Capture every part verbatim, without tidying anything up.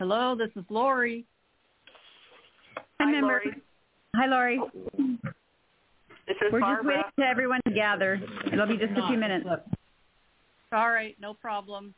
Hello, this is Lori. Hi, Hi, member. Lori. Hi, Lori. This is We're Barbara. just waiting to everyone to gather. It'll be just a few minutes. All right, no problem.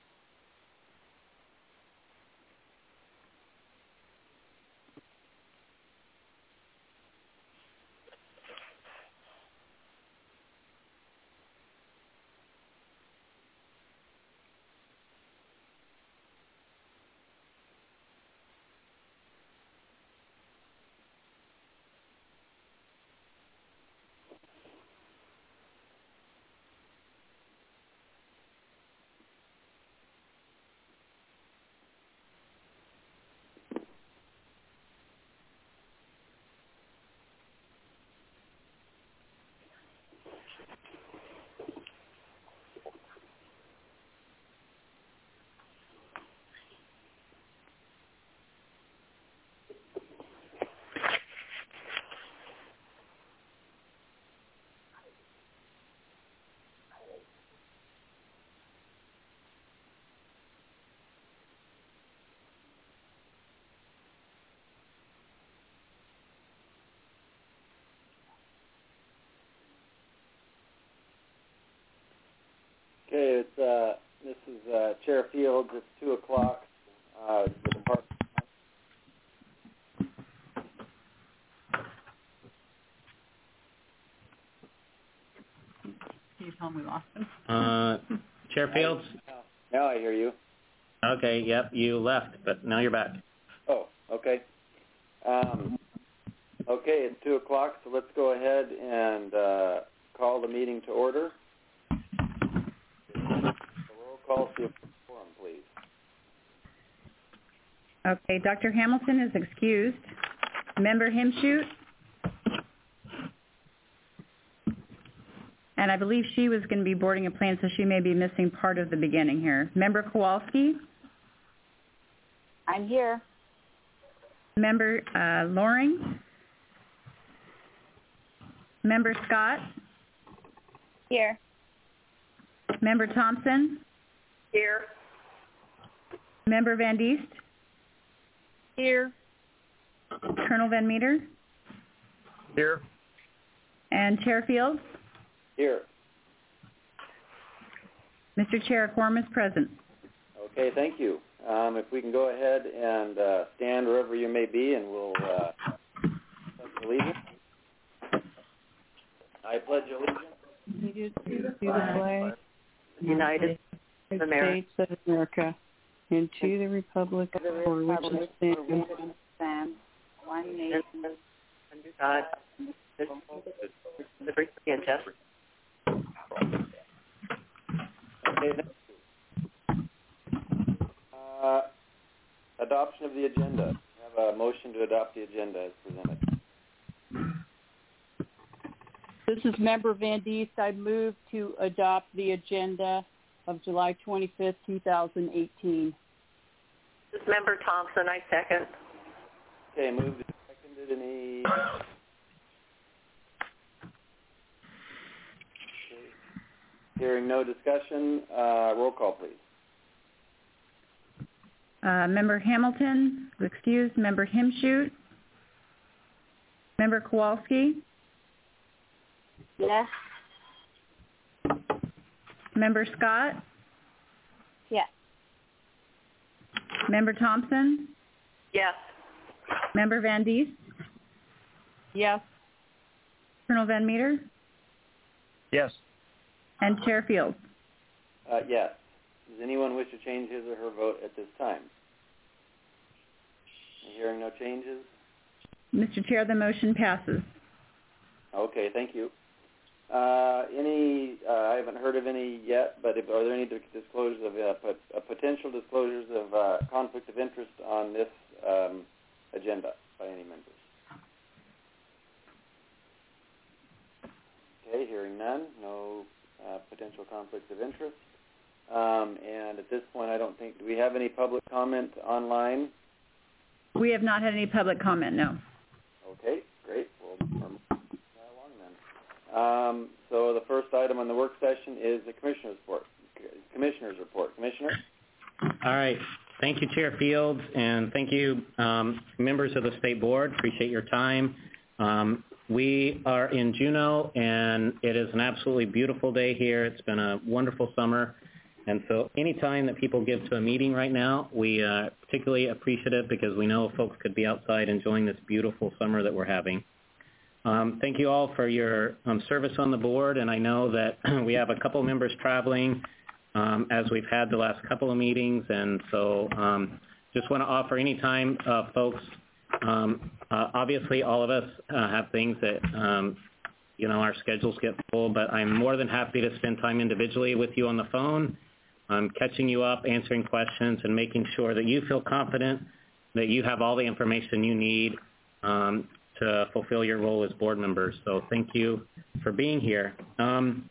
Okay, it's uh, this is uh, Chair Fields. It's two o'clock. Uh, the department. Can you tell me we lost him? Uh, Chair Fields? Now I hear you. Okay, yep, you left, but now you're back. Oh, okay. Um, okay, it's two o'clock, so let's go ahead and uh, call the meeting to order. Roll call, see if forum, please. Okay, Doctor Hamilton is excused. Member Himshoot? And I believe she was going to be boarding a plane, so she may be missing part of the beginning here. Member Kowalski? I'm here. Member uh, Loring? Member Scott? Here. Member Thompson? Here. Member Van Diest? Here. Colonel Van Meter? Here. And Chair Fields? Here. Mister Chair, a quorum is present. Okay, thank you. Um, if we can go ahead and uh, stand wherever you may be, and we'll uh, pledge allegiance. I pledge allegiance. Needed to the flag United States of America. States of America and to the republic for which it stands, Sam, one nation. Under God, liberty and justice. Okay, thank you. Uh, adoption of the agenda. We have a motion to adopt the agenda as presented. This is Member Van Diest. I move to adopt the agenda of July twenty-fifth, two thousand eighteen. This is Member Thompson. I second. Okay, moved and seconded. Any? Okay. Hearing no discussion, uh, roll call, please. Uh, Member Hamilton is excused. Member Himshoot? Member Kowalski? Yes. Member Scott? Yes. Member Thompson? Yes. Member Van Diest? Yes. Colonel Van Meter? Yes. And Chair Fields? Uh, yes. Does anyone wish to change his or her vote at this time? Hearing no changes? Mister Chair, the motion passes. Okay, thank you. Uh, any, uh, I haven't heard of any yet, but if, are there any disclosures of uh, pot, uh, potential disclosures of uh, conflict of interest on this um, agenda by any members? Okay, hearing none, no uh, potential conflicts of interest. Um, and at this point, I don't think, do we have any public comment online? We have not had any public comment, no. Okay, great. We'll move along then. Um, so the first item on the work session is the commissioner's report. Commissioner's report. Commissioner? All right. Thank you, Chair Fields, and thank you, um, members of the State Board. Appreciate your time. Um, we are in Juneau, and it is an absolutely beautiful day here. It's been a wonderful summer, and so any time that people give to a meeting right now, we are particularly appreciative because we know folks could be outside enjoying this beautiful summer that we're having. Um, thank you all for your um, service on the board, and I know that we have a couple members traveling um, as we've had the last couple of meetings, and so um, just want to offer any time uh, folks, um, uh, obviously all of us uh, have things that, um, you know, our schedules get full, but I'm more than happy to spend time individually with you on the phone, um, catching you up, answering questions, and making sure that you feel confident that you have all the information you need um, to fulfill your role as board members. So thank you for being here. Um,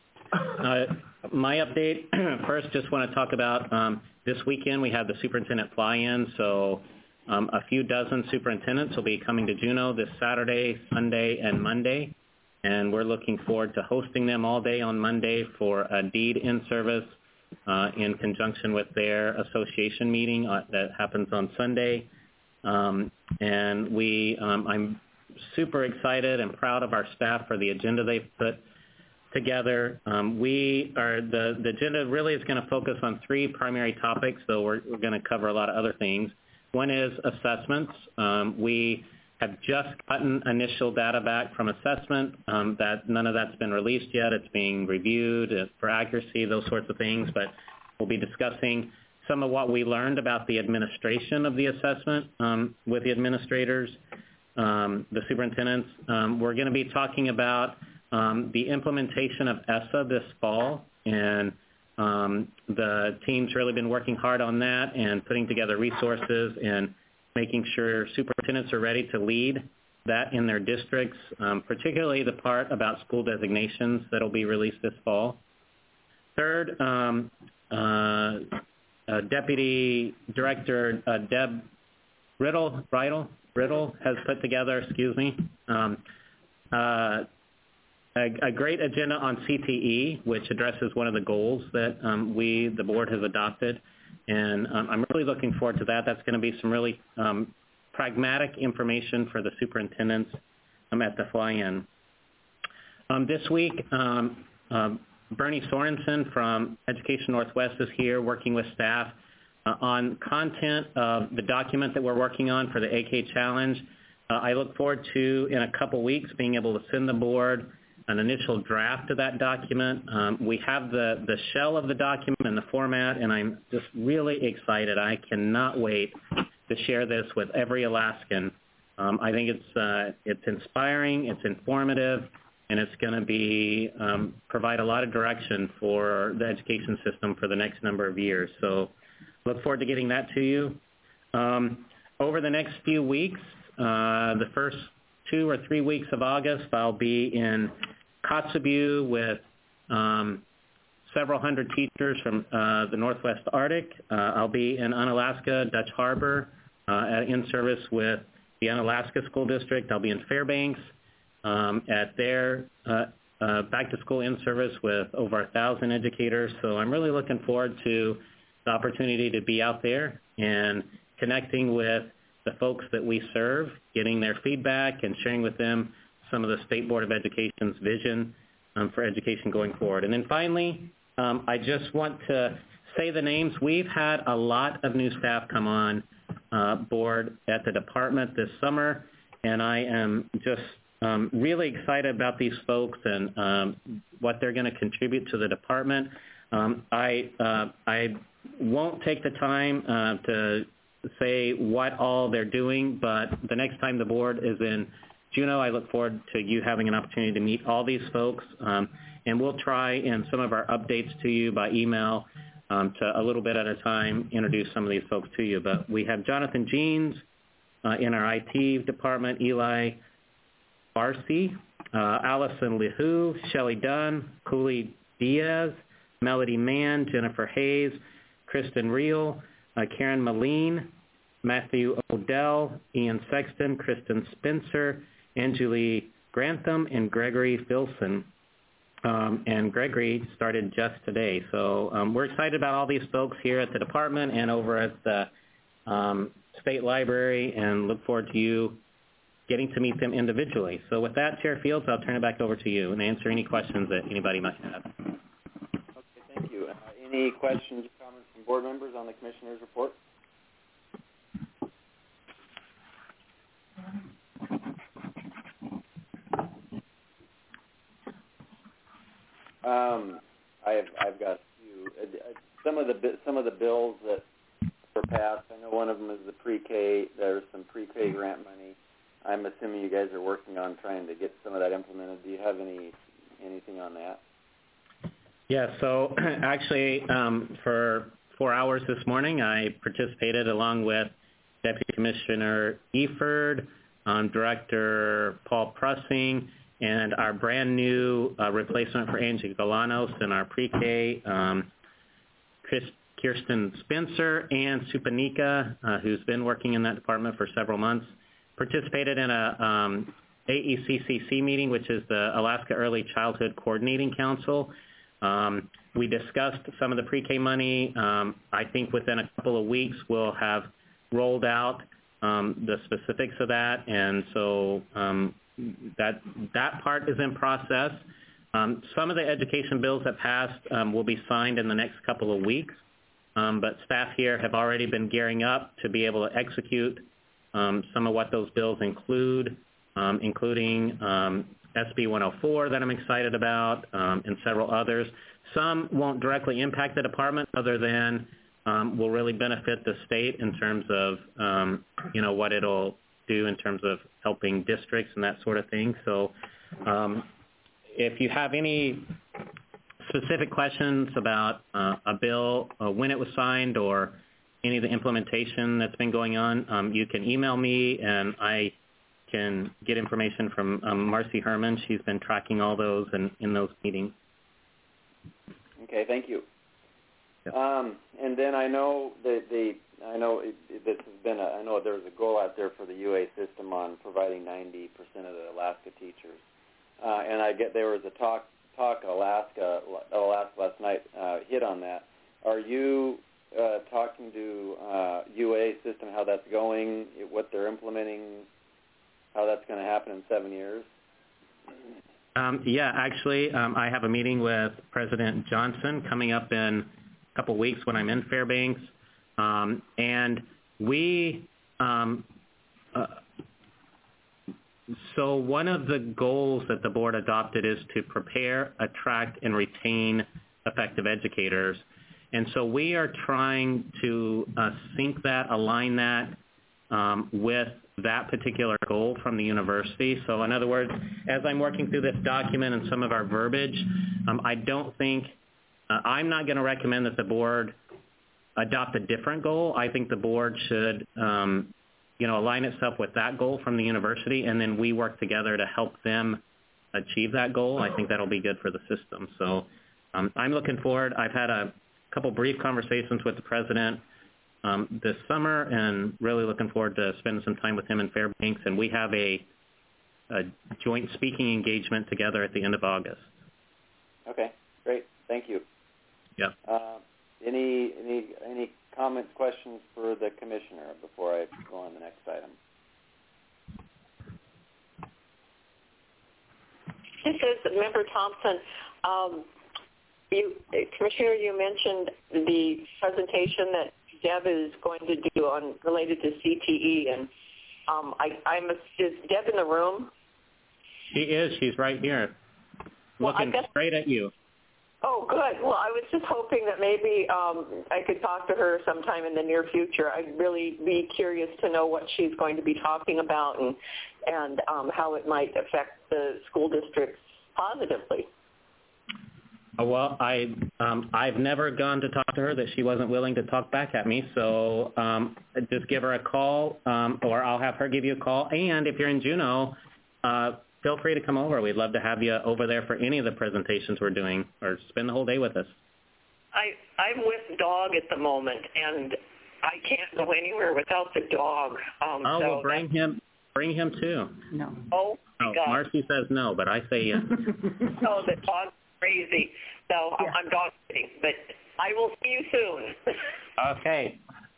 uh, my update, first just want to talk about um, this weekend we had the superintendent fly-in, so um, a few dozen superintendents will be coming to Juneau this Saturday, Sunday, and Monday, and we're looking forward to hosting them all day on Monday for a deed in service uh, in conjunction with their association meeting uh, that happens on Sunday. Um, and we, um, I'm super excited and proud of our staff for the agenda they've put together. Um, we are, the, the agenda really is going to focus on three primary topics, though we're, we're going to cover a lot of other things. One is assessments. Um, we have just gotten initial data back from assessment. Um, that none of that's been released yet. It's being reviewed for accuracy, those sorts of things, but we'll be discussing some of what we learned about the administration of the assessment um, with the administrators, um, the superintendents. Um, we're going to be talking about um, the implementation of E S S A this fall, and um, the team's really been working hard on that and putting together resources and making sure superintendents are ready to lead that in their districts, um, particularly the part about school designations that will be released this fall. Third, um, uh, Uh, Deputy Director uh, Deb Riddle, Riddle, Riddle has put together, excuse me, um, uh, a, a great agenda on C T E, which addresses one of the goals that um, we, the board, has adopted. And um, I'm really looking forward to that. That's going to be some really um, pragmatic information for the superintendents um, at the fly-in. Um, this week, um, um, Bernie Sorensen from Education Northwest is here working with staff uh, on content of the document that we're working on for the A K Challenge. Uh, I look forward to, in a couple weeks, being able to send the board an initial draft of that document. Um, we have the, the shell of the document and the format, and I'm just really excited. I cannot wait to share this with every Alaskan. Um, I think it's, uh, it's inspiring, it's informative, and it's going to be um, provide a lot of direction for the education system for the next number of years. So look forward to getting that to you. Um, over the next few weeks, uh, the first two or three weeks of August, I'll be in Kotzebue with um, several hundred teachers from uh, the Northwest Arctic. Uh, I'll be in Unalaska, Dutch Harbor, uh, in service with the Unalaska School District. I'll be in Fairbanks um, at their uh, uh, back-to-school in-service with over a thousand educators. So I'm really looking forward to the opportunity to be out there and connecting with the folks that we serve, getting their feedback and sharing with them some of the State Board of Education's vision um, for education going forward. And then finally, um, I just want to say the names. We've had a lot of new staff come on uh, board at the department this summer, and I am just um, really excited about these folks and um, what they're going to contribute to the department. Um, I, uh, I won't take the time uh, to say what all they're doing, but the next time the board is in Juneau, I look forward to you having an opportunity to meet all these folks, um, and we'll try in some of our updates to you by email um, to a little bit at a time introduce some of these folks to you. But we have Jonathan Jeans uh, in our I T department, Eli Barcy, uh, Allison Lihu, Shelley Dunn, Cooley Diaz, Melody Mann, Jennifer Hayes, Kristen Reel, uh, Karen Moline, Matthew Odell, Ian Sexton, Kristen Spencer, Anjali Grantham, and Gregory Filson. um, and Gregory started just today. So um, we're excited about all these folks here at the department and over at the um, State Library, and look forward to you getting to meet them individually. So with that, Chair Fields, I'll turn it back over to you and answer any questions that anybody might have. Okay, thank you. Uh, any questions or comments from board members on the Commissioner's report? Um, I've I've got a few. Uh, some of the some of the bills that were passed. I know one of them is the pre-K. There's some pre-K grant money. I'm assuming you guys are working on trying to get some of that implemented. Do you have any anything on that? Yeah. So actually, um, for four hours this morning, I participated along with Deputy Commissioner Eford, um, Director Paul Prussing, and our brand new uh, replacement for Angie Galanos in our pre-K, um, Chris, Kirsten Spencer, and Supanika, uh, who's been working in that department for several months, participated in a um, A E C C C meeting, which is the Alaska Early Childhood Coordinating Council. Um, we discussed some of the pre-K money. Um, I think within a couple of weeks we'll have rolled out um, the specifics of that, and so um, that that part is in process. Um, some of the education bills that passed um, will be signed in the next couple of weeks, um, but staff here have already been gearing up to be able to execute um, some of what those bills include, um, including um, S B one oh four that I'm excited about, um, and several others. Some won't directly impact the department other than um, will really benefit the state in terms of, um, you know, what it'll do in terms of helping districts and that sort of thing. So um, if you have any specific questions about uh, a bill, uh, when it was signed, or any of the implementation that's been going on, um, you can email me, and I can get information from um, Marcy Herman. She's been tracking all those and in those meetings. Okay, thank you. Yep. Um, and then I know that the I know it, it, this has been a, I know there's a goal out there for the U A system on providing ninety percent of the Alaska teachers, uh, and I get there was a talk talk Alaska Alaska last night uh, hit on that. Are you uh, talking to uh, U A system how that's going, what they're implementing, how that's going to happen in seven years? Um, yeah, actually, um, I have a meeting with President Johnson coming up in a couple weeks when I'm in Fairbanks, um, and we, um, uh, so one of the goals that the board adopted is to prepare, attract, and retain effective educators, and so we are trying to uh, sync that, align that um, with that particular goal from the university. So in other words, as I'm working through this document and some of our verbiage, um, I don't think, uh, I'm not going to recommend that the board adopt a different goal. I think the board should, um, you know, align itself with that goal from the university, and then we work together to help them achieve that goal. I think that'll be good for the system. So um, I'm looking forward. I've had a couple brief conversations with the president Um, this summer, and really looking forward to spending some time with him in Fairbanks. And we have a, a joint speaking engagement together at the end of August. Okay, great. Thank you. Yeah. Uh, any any any comments, questions for the commissioner before I go on the next item? This is Member Thompson. Um, you, Commissioner, you mentioned the presentation that Deb is going to do on related to C T E, and um, I, I'm is Deb in the room? She is. She's right here, well, looking guess, straight at you. Oh, good. Well, I was just hoping that maybe um, I could talk to her sometime in the near future. I'd really be curious to know what she's going to be talking about and and um, how it might affect the school districts positively. Well, I, um, I've never gone to talk to her that she wasn't willing to talk back at me, so um, just give her a call, um, or I'll have her give you a call. And if you're in Juneau, uh, feel free to come over. We'd love to have you over there for any of the presentations we're doing, or spend the whole day with us. I, I'm with dog at the moment, and I can't go anywhere without the dog. Um, oh, so well, bring him, bring him too. No. Oh, oh God. Marcy says no, but I say yes. So the dog crazy. So Yeah. I'm dog sitting, but I will see you soon. Okay.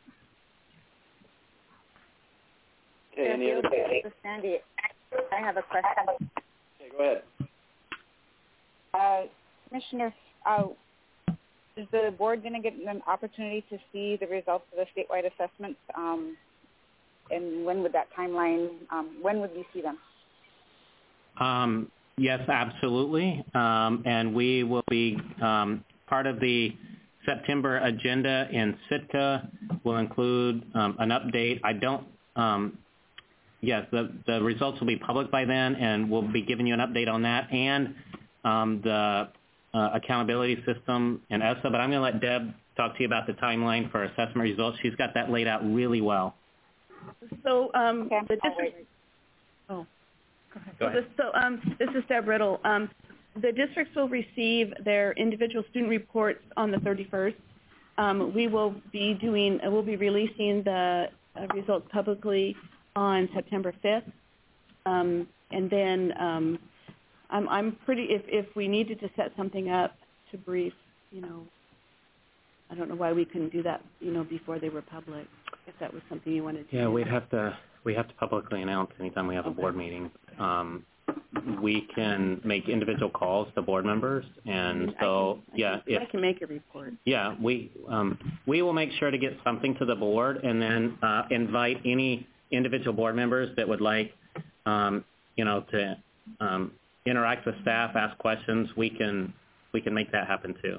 Okay, any other questions? This is Sandy. I have a question. Okay, go ahead. Uh, Commissioner, uh, is the board going to get an opportunity to see the results of the statewide assessments? Um, and when would that timeline, um, when would we see them? Um, yes, absolutely. Um, and we will be um, part of the September agenda in Sitka will include um, an update. I don't, um, yes, the, the results will be public by then, and we'll be giving you an update on that and um, the uh, accountability system and E S S A. But I'm going to let Deb talk to you about the timeline for assessment results. She's got that laid out really well. So um, Okay, the I'll district. wait. Oh, Go ahead. So um, this is Deb Riddle. Um, the districts will receive their individual student reports on the thirty-first. Um, we will be doing, uh, we'll be releasing the uh, results publicly on September fifth, um, and then um, I'm, I'm pretty. If, if we needed to set something up to brief, you know, I don't know why we couldn't do that, you know, before they were public. If that was something you wanted to Yeah, do. we'd have to we have to publicly announce anytime we have a Okay. board meeting. Um, we can make individual calls to board members, and I so can, I yeah, can, if I can make a report. yeah, we um, we will make sure to get something to the board, and then uh, invite any individual board members that would like, um, you know, to um, interact with staff, ask questions. We can we can make that happen too.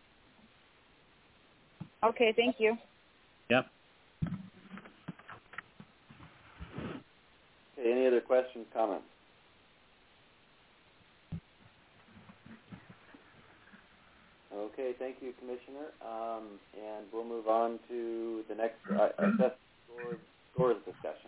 Okay, thank you. Yep. Okay, any other questions, comments? Okay, thank you, Commissioner. Um, and we'll move on to the next uh, assessment scores, scores discussion.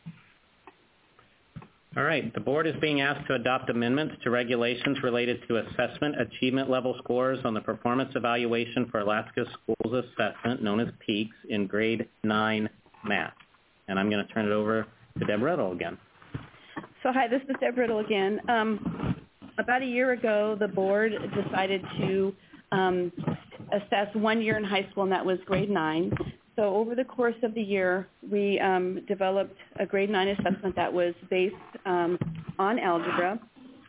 All right. The board is being asked to adopt amendments to regulations related to assessment achievement level scores on the performance evaluation for Alaska Schools Assessment, known as PEAKS, in grade nine math. And I'm going to turn it over to Deb Riddle again. So hi, this is Deb Riddle again. Um, about a year ago, the board decided to um, assess one year in high school, and that was grade nine. So over the course of the year, we um, developed a grade nine assessment that was based um, on algebra.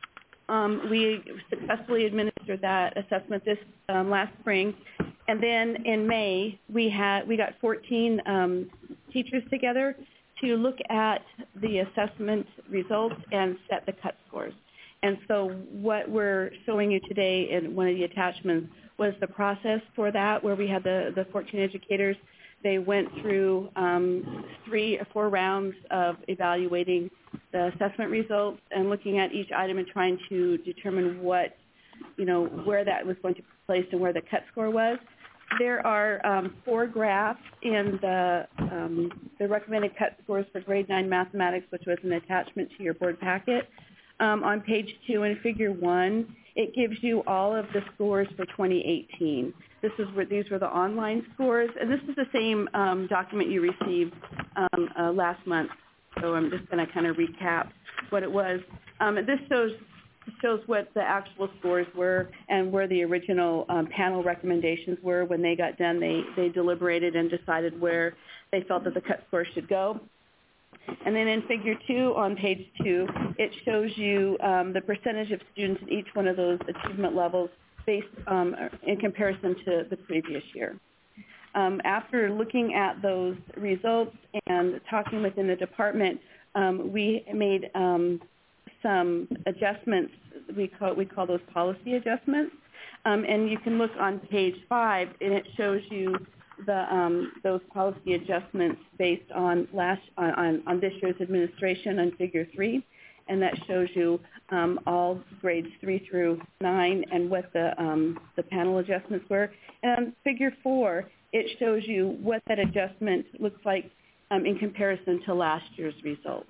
Um, we successfully administered that assessment this um, last spring, and then in May we had we got fourteen um, teachers together to look at the assessment results and set the cut scores. And so what we're showing you today in one of the attachments was the process for that, where we had the, the fourteen educators. They went through um, three or four rounds of evaluating the assessment results and looking at each item and trying to determine what, you know, where that was going to be placed and where the cut score was. There are um, four graphs in the, um, the recommended cut scores for grade nine mathematics, which was an attachment to your board packet. Um, on page two in figure one, it gives you all of the scores for twenty eighteen. This is where these were the online scores, and this is the same um, document you received um, uh, last month. So I'm just going to kind of recap what it was. Um, this shows shows what the actual scores were and where the original um, panel recommendations were. When they got done, they they deliberated and decided where they felt that the cut score should go. And then in figure two on page two, it shows you um, the percentage of students in each one of those achievement levels based um, in comparison to the previous year. Um, after looking at those results and talking within the department, um, we made um, some adjustments. We call, we call those policy adjustments. Um, and you can look on page five, and it shows you the um, those policy adjustments based on last on, on this year's administration on figure three, and that shows you um, all grades three through nine and what the um, the panel adjustments were. And on figure four, it shows you what that adjustment looks like um, in comparison to last year's results.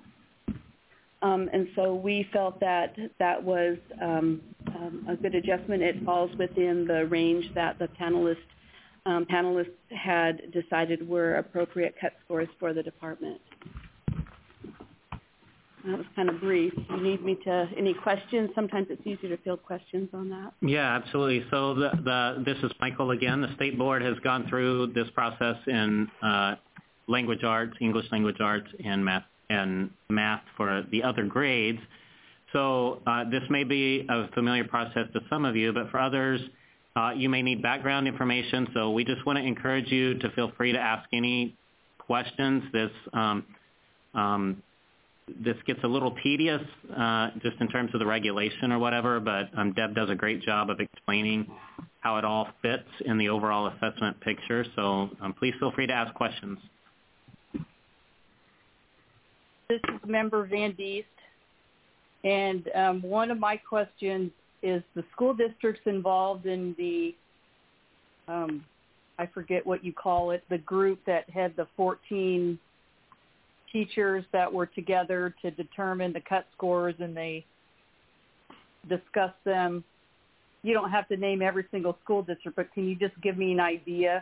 Um, and so we felt that that was um, um, a good adjustment. It falls within the range that the panelists Um, panelists had decided were appropriate cut scores for the department. That was kind of brief. You need me to, any questions? Sometimes it's easier to field questions on that. Yeah, absolutely. So the, the this is Michael again. The state board has gone through this process in uh, language arts, English language arts, and math and math for the other grades. So uh, this may be a familiar process to some of you, but for others, uh, you may need background information. So we just want to encourage you to feel free to ask any questions. This um, um, this gets a little tedious uh, just in terms of the regulation or whatever, but um, Deb does a great job of explaining how it all fits in the overall assessment picture. So um, please feel free to ask questions. This is Member Van Diest, and um, one of my questions is the school districts involved in the, um, I forget what you call it, the group that had the fourteen teachers that were together to determine the cut scores, and they discussed them. You don't have to name every single school district, but can you just give me an idea?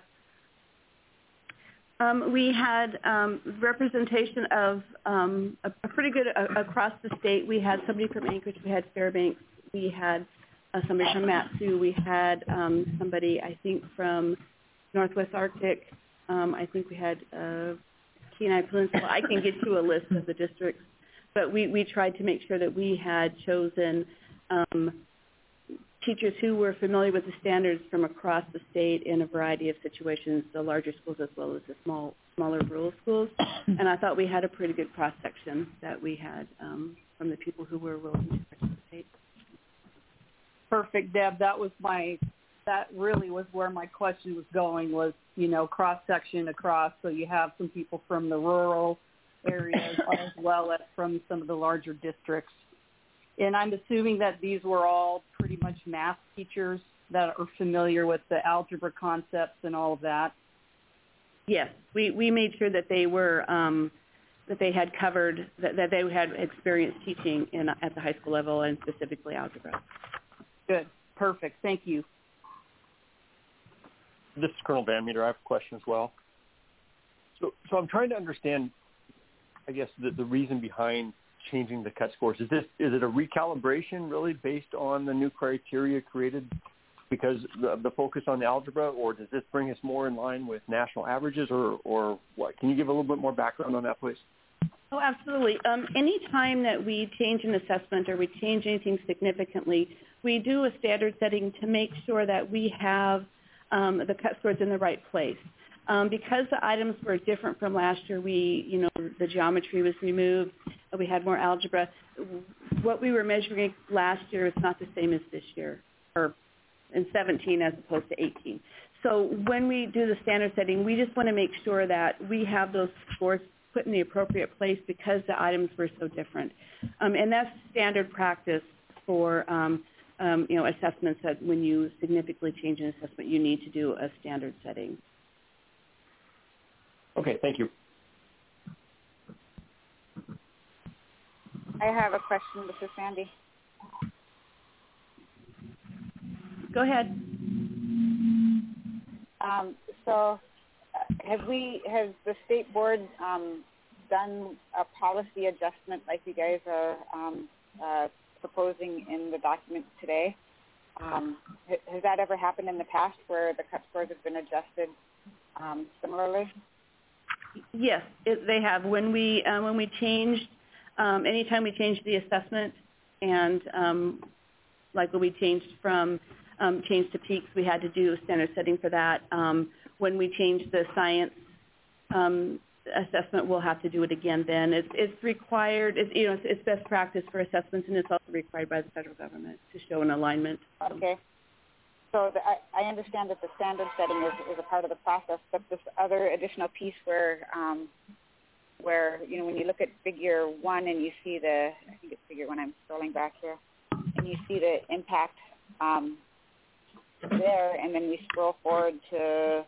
Um, we had um, representation of um, a, a pretty good uh, across the state. We had somebody from Anchorage. We had Fairbanks. We had uh, somebody from Matsu. We had um, somebody, I think, from Northwest Arctic. Um, I think we had uh, Kenai Peninsula. I can get you a list of the districts, but we, we tried to make sure that we had chosen um, teachers who were familiar with the standards from across the state in a variety of situations, the larger schools as well as the small, smaller rural schools. And I thought we had a pretty good cross-section that we had um, from the people who were willing to participate. Perfect, Deb. That was my, that really was where my question was going, was, you know, cross-section across. So you have some people from the rural areas as well as from some of the larger districts. And I'm assuming that these were all pretty much math teachers that are familiar with the algebra concepts and all of that. Yes, we, we made sure that they were um, that they had covered that, that they had experience teaching in at the high school level and specifically algebra. Good, perfect. Thank you. This is Colonel Van Meter. I have a question as well. So, so I'm trying to understand, I guess, the, the reason behind changing the cut scores. Is this is it a recalibration really based on the new criteria created because the, the focus on the algebra, or does this bring us more in line with national averages, or, or what? Can you give a little bit more background on that, please? Oh, absolutely. Um, any time that we change an assessment or we change anything significantly, we do a standard setting to make sure that we have um, the cut scores in the right place. Um, because the items were different from last year, we, you know, the geometry was removed, we had more algebra. What we were measuring last year is not the same as this year, or in seventeen as opposed to eighteen. So when we do the standard setting, we just want to make sure that we have those scores put in the appropriate place because the items were so different. Um, and that's standard practice for, um, um, you know, assessments, that when you significantly change an assessment, you need to do a standard setting. Okay, thank you. I have a question. This is Sandy. Go ahead. Um, so, uh, have we, has the state board um, done a policy adjustment like you guys are um, uh, proposing in the document today? Um, has that ever happened in the past where the cut scores have been adjusted um, similarly? Yes, it, they have. When we uh, when we changed, um, anytime we changed the assessment, and um, like when we changed from um, change to peaks, we had to do a standard setting for that. Um, when we changed the science um, assessment, we'll have to do it again. Then it's, it's required. It's, you know, it's, it's best practice for assessments, and it's also required by the federal government to show an alignment. Okay. So the, I, I understand that the standard setting is, is a part of the process, but this other additional piece where, um, where you know, when you look at figure one and you see the, I think it's figure one, I'm scrolling back here, and you see the impact um, there, and then we scroll forward to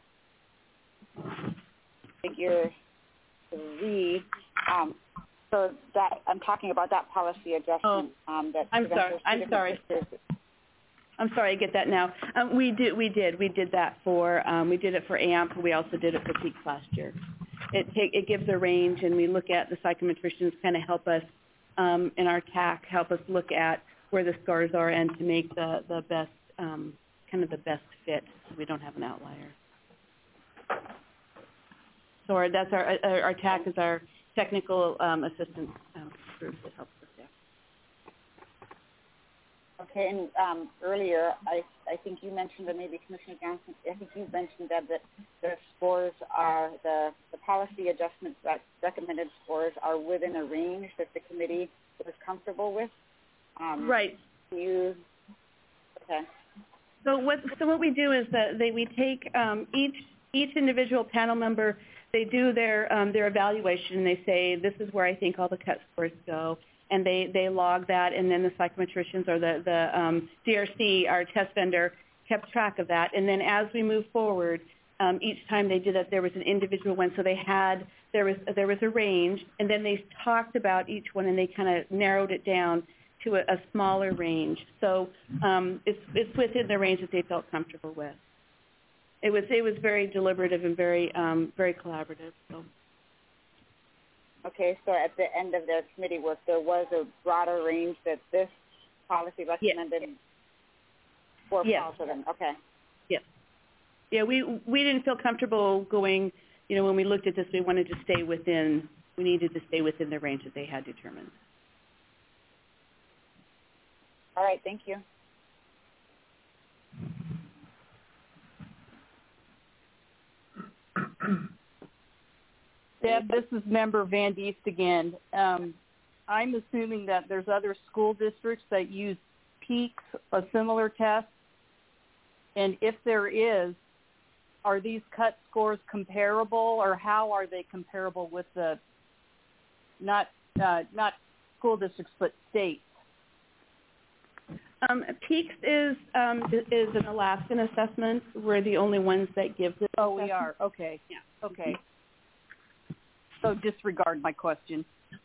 figure three. Um, so that I'm talking about that policy adjustment. Oh, um, that I'm sorry. I'm sorry. Pictures. I'm sorry, I get that now. Um, we did, we did, we did that for, um, we did it for A M P. We also did it for peaks last year. It take, it gives a range, and we look at the psychometricians kind of help us um, and our T A C help us look at where the scores are and to make the, the best, um, kind of the best fit so we don't have an outlier. So our, that's our, our, our T A C is our technical um, assistance um, group that helps us there. Okay, and um, earlier, I, I think you mentioned, or maybe Commissioner Johnson, I think you mentioned that, that the scores are, the, the policy adjustments, that recommended scores are within a range that the committee was comfortable with. Um, right. You, okay. So what, so what we do is that they, we take um, each, each individual panel member, they do their, um, their evaluation, and they say, this is where I think all the cut scores go. And they, they log that, and then the psychometricians or the, the um, D R C, our test vendor, kept track of that. And then as we move forward, um, each time they did that, there was an individual one. So they had, there was, there was a range, and then they talked about each one, and they kind of narrowed it down to a, a smaller range. So um, it's, it's within the range that they felt comfortable with. It was, it was very deliberative and very, um, very collaborative. So. Okay, so at the end of their committee work, there was a broader range that this policy recommended yes. for yes. falls within. Okay. Yes. Yeah, we we didn't feel comfortable going, you know, when we looked at this, we wanted to stay within, we needed to stay within the range that they had determined. All right, thank you. Deb, this is Member Van Diest again. Um, I'm assuming that there's other school districts that use PEAKS, a similar test. And if there is, are these cut scores comparable, or how are they comparable with the, not uh, not school districts, but states? Um, PEAKS is um, is an Alaskan assessment. We're the only ones that give this. Oh, assessment. we are. Okay. Yeah. Okay. So disregard my question.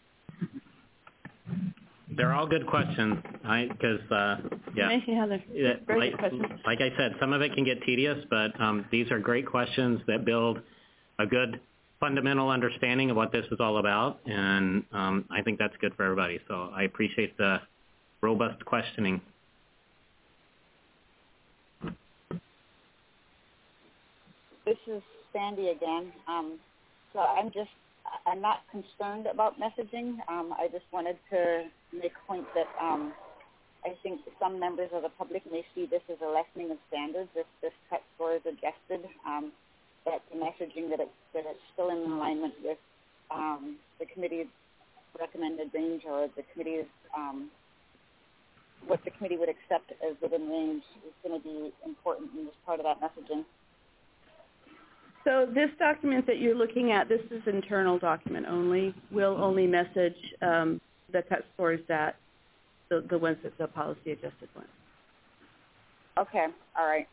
They're all good questions, because, uh, yeah, yeah very like, good questions. like I said, some of it can get tedious, but um, these are great questions that build a good fundamental understanding of what this is all about, and um, I think that's good for everybody. So I appreciate the robust questioning. This is Sandy again. Um, so I'm just, I'm not concerned about messaging. Um, I just wanted to make a point that um, I think some members of the public may see this as a lessening of standards if this cut score is adjusted, um, but the messaging that, it, that it's still in alignment with um, the committee's recommended range, or the committee's, um, what the committee would accept as within range is going to be important in this part of that messaging. So this document that you're looking at, this is internal document only. We'll only message um, the cut scores that, the, the ones that the policy adjusted ones. Okay, all right.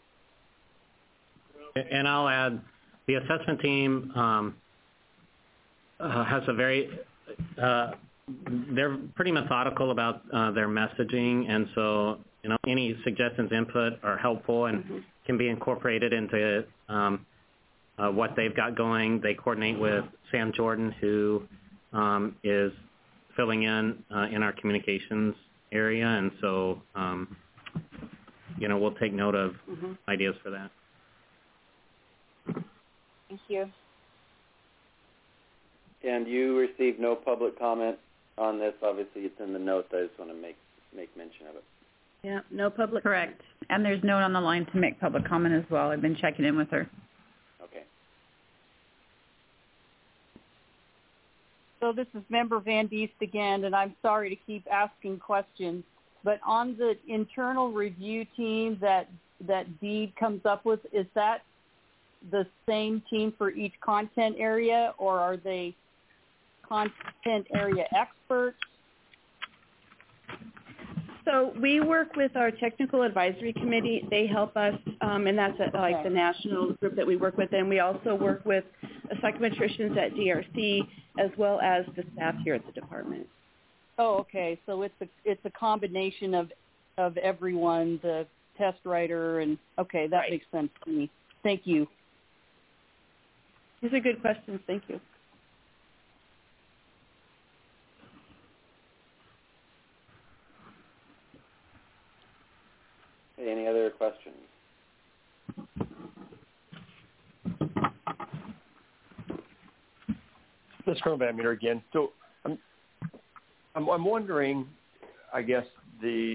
And I'll add, the assessment team um, uh, has a very, uh, they're pretty methodical about uh, their messaging, and so, you know, any suggestions, input are helpful and mm-hmm. can be incorporated into um, Uh, what they've got going. They coordinate with Sam Jordan, who um, is filling in uh, in our communications area, and so, um, you know, we'll take note of mm-hmm. ideas for that. Thank you. And you received no public comment on this. Obviously, it's in the notes. I just want to make make mention of it. Yeah, no public. Correct. And there's no one on the line to make public comment as well. I've been checking in with her. Okay. So this is Member Van Diest again, and I'm sorry to keep asking questions, but on the internal review team that that Deed comes up with, is that the same team for each content area, or are they content area experts? So we work with our technical advisory committee. They help us, um, and that's a, like the national group that we work with. And we also work with psychometricians at D R C as well as the staff here at the department. Oh, okay. So it's a it's a combination of of everyone, the test writer, and okay, that right. makes sense to me. Thank you. These are good questions. Thank you. Okay, any other questions? This is Colonel Van Meter again. So I'm, I'm, I'm wondering, I guess, the,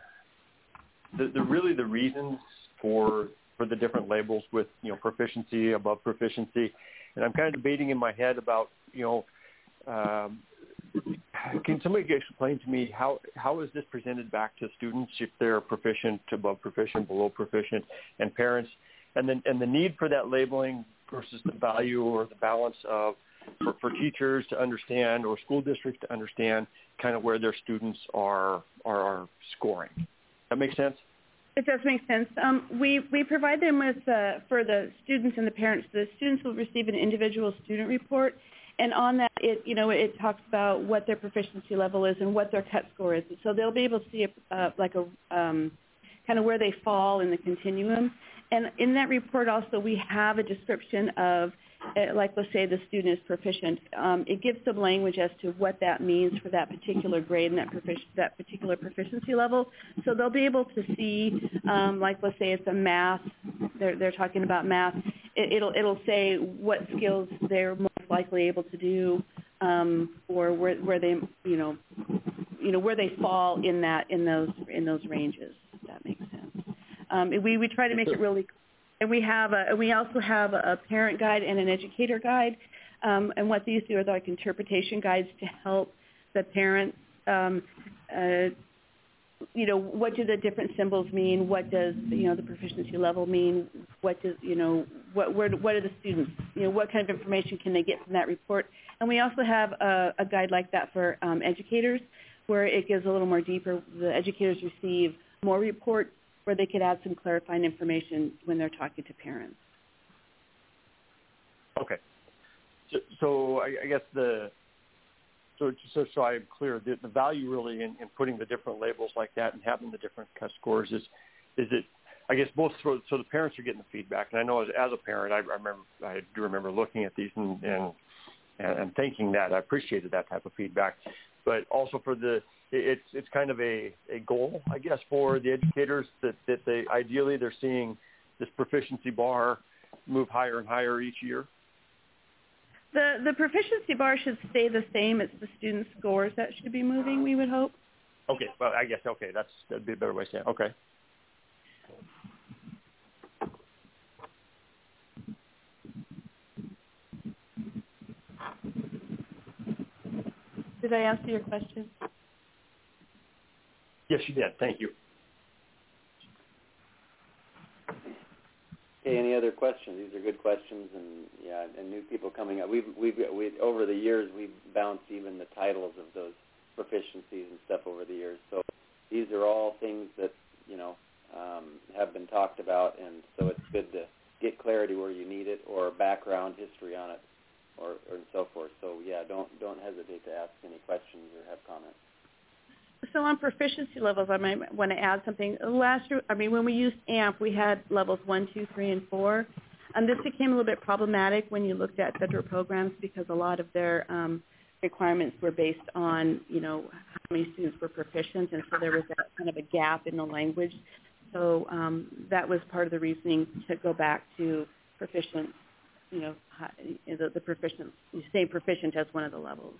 the, the really the reasons for for the different labels with, you know, proficiency, above proficiency. And I'm kind of debating in my head about, you know, um, can somebody explain to me how, how is this presented back to students if they're proficient, above proficient, below proficient, and parents, and then and the need for that labeling versus the value or the balance of for, for teachers to understand or school districts to understand kind of where their students are are, are scoring. That makes sense? It does make sense. Um, we, we provide them with, uh, for the students and the parents, the students will receive an individual student report, and on that, it, you know, it talks about what their proficiency level is and what their cut score is. So they'll be able to see, a, uh, like a, um, kind of where they fall in the continuum. And in that report also, we have a description of, uh, like let's say the student is proficient. Um, it gives some language as to what that means for that particular grade and that, profic- that particular proficiency level. So they'll be able to see, um, like let's say it's a math, they're, they're talking about math. It, it'll, it'll say what skills they're most likely able to do, um, or where, where they, you know, you know, where they fall in that, in those, in those ranges, if that makes sense. Um, we, we try to make it really, and we have a, we also have a parent guide and an educator guide, um, and what these do are like interpretation guides to help the parents, um, uh, you know, what do the different symbols mean? What does, you know, the proficiency level mean? What does, you know, what, where, what are the students, you know, what kind of information can they get from that report? And we also have a, a guide like that for um, educators, where it gives a little more deeper. The educators receive more reports where they could add some clarifying information when they're talking to parents. Okay. So, so I, I guess the so so so I'm clear. The, the value really in, in putting the different labels like that and having the different cut scores is is it. I guess both so, so the parents are getting the feedback, and I know as, as a parent, I, I remember I do remember looking at these and, and and thinking that I appreciated that type of feedback, but also for the it's it's kind of a, a goal, I guess, for the educators that, that they ideally they're seeing this proficiency bar move higher and higher each year. The the proficiency bar should stay the same. It's the student scores that should be moving, we would hope. Okay, well, I guess, okay, that's, that'd be a better way to say it. Okay. Did I answer your question? Yes, you did. Thank you. Okay, any other questions? These are good questions, and yeah, and new people coming up. We've we've we over the years we've bounced even the titles of those proficiencies and stuff over the years. So these are all things that you know um, have been talked about, and so it's good to get clarity where you need it or background history on it, or, or and so forth. So yeah, don't don't hesitate to ask any questions or have comments. So on proficiency levels, I might want to add something. Last year, I mean, when we used A M P, we had levels one, two, three, and four. And this became a little bit problematic when you looked at federal programs because a lot of their um, requirements were based on, you know, how many students were proficient, and so there was that kind of a gap in the language. So um, that was part of the reasoning to go back to proficient, you know, the, the proficient, you say proficient as one of the levels.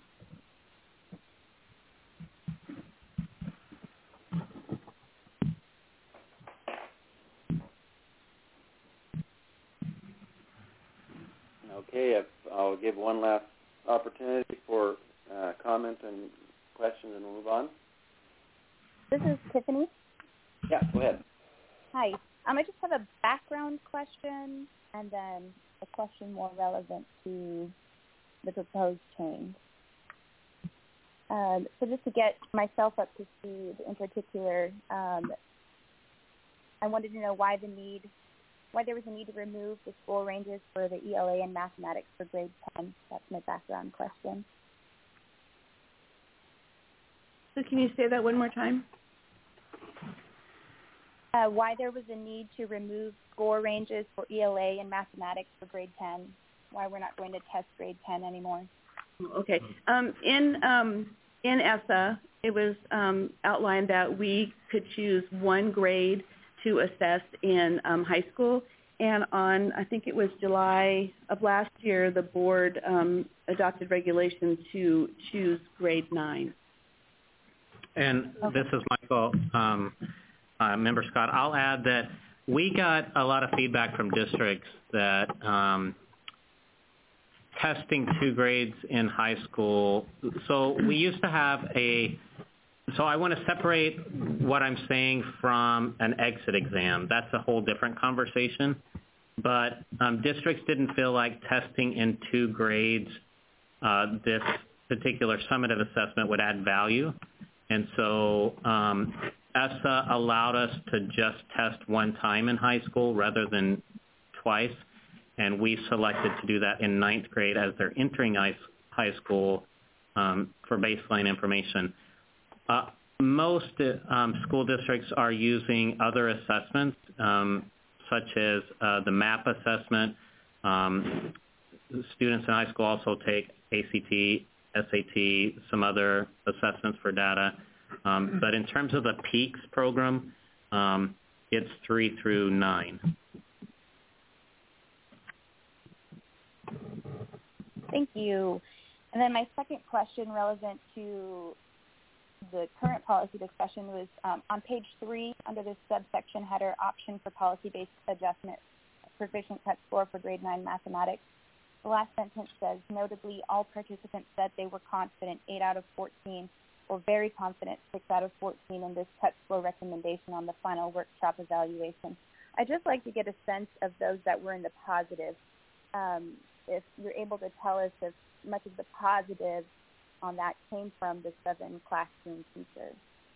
Okay, I'll give one last opportunity for uh, comment and questions, and we'll move on. This is Tiffany. Yeah, go ahead. Hi. Um, I just have a background question and then a question more relevant to the proposed change. Um, so just to get myself up to speed in particular, um, I wanted to know why the need why there was a need to remove the score ranges for the E L A and mathematics for grade ten. That's my background question. So can you say that one more time? Uh, why there was a need to remove score ranges for E L A and mathematics for grade ten. Why we're not going to test grade ten anymore. Okay. Um, in um, in E S S A, it was um, outlined that we could choose one grade to assess in um, high school. And on, I think it was July of last year, the board um, adopted regulation to choose grade nine. And okay. This is Michael, um, uh, Member Scott. I'll add that we got a lot of feedback from districts that um, testing two grades in high school. So we used to have a, so I want to separate what I'm saying from an exit exam. That's a whole different conversation. But um, districts didn't feel like testing in two grades, uh, this particular summative assessment would add value. And so um, E S S A allowed us to just test one time in high school rather than twice. And we selected to do that in ninth grade as they're entering high school um, for baseline information. Uh, most um, school districts are using other assessments, um, such as uh, the MAP assessment. Um, students in high school also take A C T, S A T, some other assessments for data. Um, but in terms of the PEAKS program, um, it's three through nine. Thank you. And then my second question relevant to the current policy discussion was um, on page three under this subsection header, option for policy-based adjustment, proficient cut score for grade nine mathematics. The last sentence says, notably, all participants said they were confident, eight out of fourteen, or very confident, six out of fourteen, in this cut score recommendation on the final workshop evaluation. I'd just like to get a sense of those that were in the positive. Um, if you're able to tell us if much of the positive on that came from the seven classroom teachers.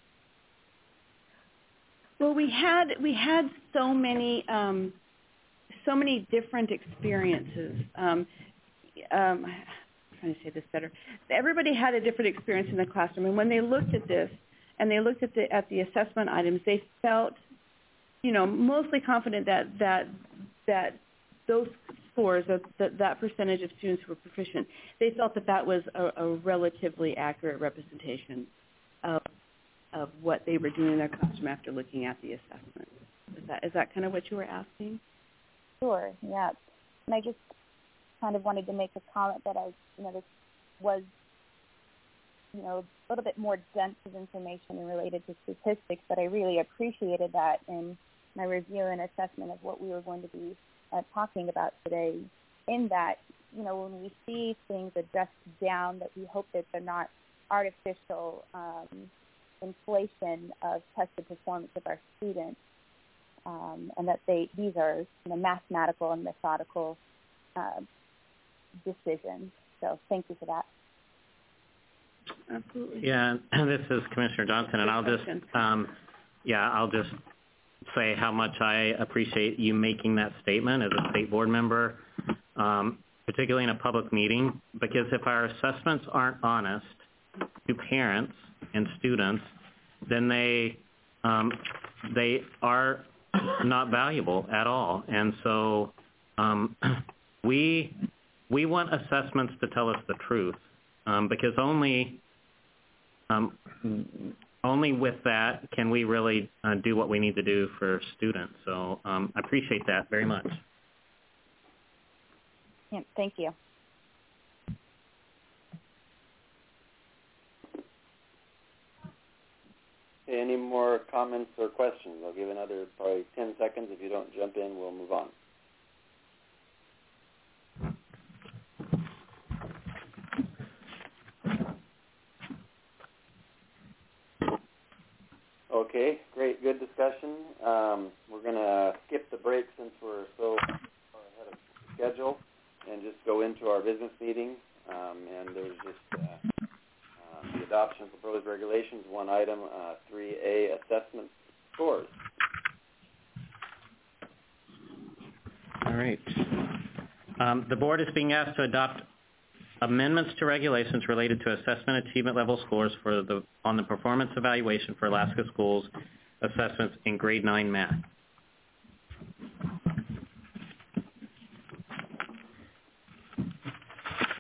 Well, we had we had so many um, so many different experiences. Um, um, I'm trying to say this better. Everybody had a different experience in the classroom, and when they looked at this and they looked at the at the assessment items, they felt, you know, mostly confident that that that those scores, that, that that percentage of students who were proficient, they felt that that was a, a relatively accurate representation of of what they were doing in their classroom after looking at the assessment. Is that is that kind of what you were asking? Sure, yeah. And I just kind of wanted to make a comment that I, you know, this was, you know, a little bit more dense of information related to statistics, but I really appreciated that in my review and assessment of what we were going to be uh, talking about today. In that, you know, when we see things adjust down, that we hope that they're not artificial um, inflation of tested performance of our students, um, and that they these are, you know, mathematical and methodical uh, decisions. So thank you for that. Absolutely. Yeah, this is Commissioner Johnson, and I'll just, um, yeah, I'll just say how much I appreciate you making that statement as a state board member, um, particularly in a public meeting, because if our assessments aren't honest to parents and students, then they um, they are not valuable at all. And so um, we we want assessments to tell us the truth, um, because only um, only with that can we really uh, do what we need to do for students. So um, I appreciate that very much. Yeah, thank you. Any more comments or questions? I'll give another probably ten seconds. If you don't jump in, we'll move on. Okay, great, good discussion. Um, we're going to skip the break since we're so far ahead of schedule and just go into our business meeting. Um, and there's just uh, uh, the adoption of proposed regulations, one item, uh, three A, assessment scores. All right. Um, the board is being asked to adopt amendments to regulations related to assessment achievement level scores for the on the performance evaluation for Alaska Schools assessments in grade nine math. Do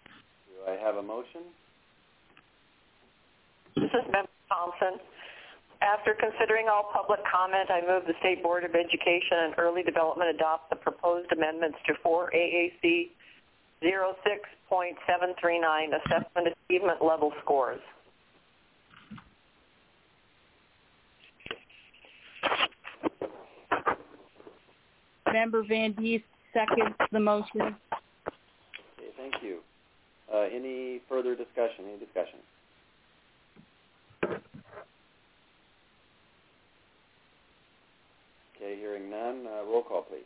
I have a motion? This is Member Thompson. After considering all public comment, I move the State Board of Education and Early Development adopt the proposed amendments to four A A C zero six point seven three nine Assessment Achievement Level Scores. Member Van Diest seconds the motion. Okay, thank you. Uh, any further discussion? Any discussion? Okay, hearing none. Uh, roll call, please.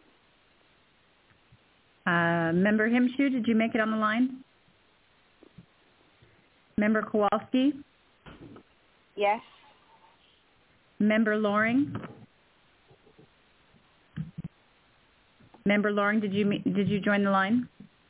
Uh, Member Himshu, did you make it on the line? Member Kowalski? Yes. Member Loring? Member Loring, did you did you join the line?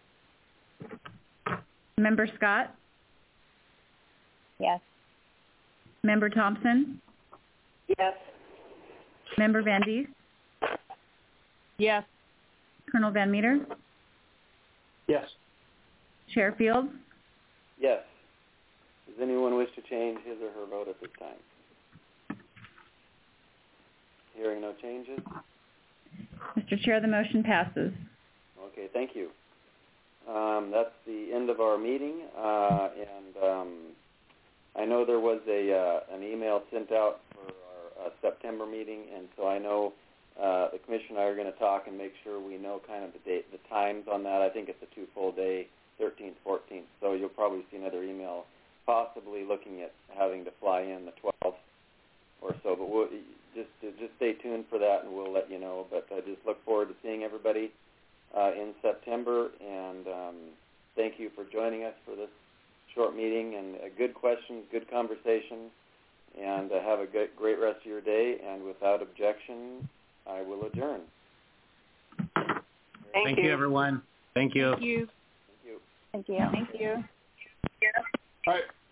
Member Scott? Yes. Member Thompson? Yes. Member Van Diest? Yes. Colonel Van Meter? Yes. Chair Fields? Yes. Does anyone wish to change his or her vote at this time? Hearing no changes? Mister Chair, the motion passes. Okay, thank you. Um, that's the end of our meeting, uh, and um, I know there was a uh, an email sent out for our uh, September meeting, and so I know uh, the Commissioner and I are going to talk and make sure we know kind of the date, the times on that. I think it's a two full day, thirteenth, fourteenth, so you'll probably see another email, possibly looking at having to fly in the twelfth or so, but we'll just just stay tuned for that, and we'll let you know. But I just look forward to seeing everybody uh, in September, and um, thank you for joining us for this short meeting, and uh, good questions, good conversation, and uh, have a good, great rest of your day. And without objection, I will adjourn. Thank, Thank you. you, everyone. Thank you. Thank you. Thank you. Thank you. Thank you. All right.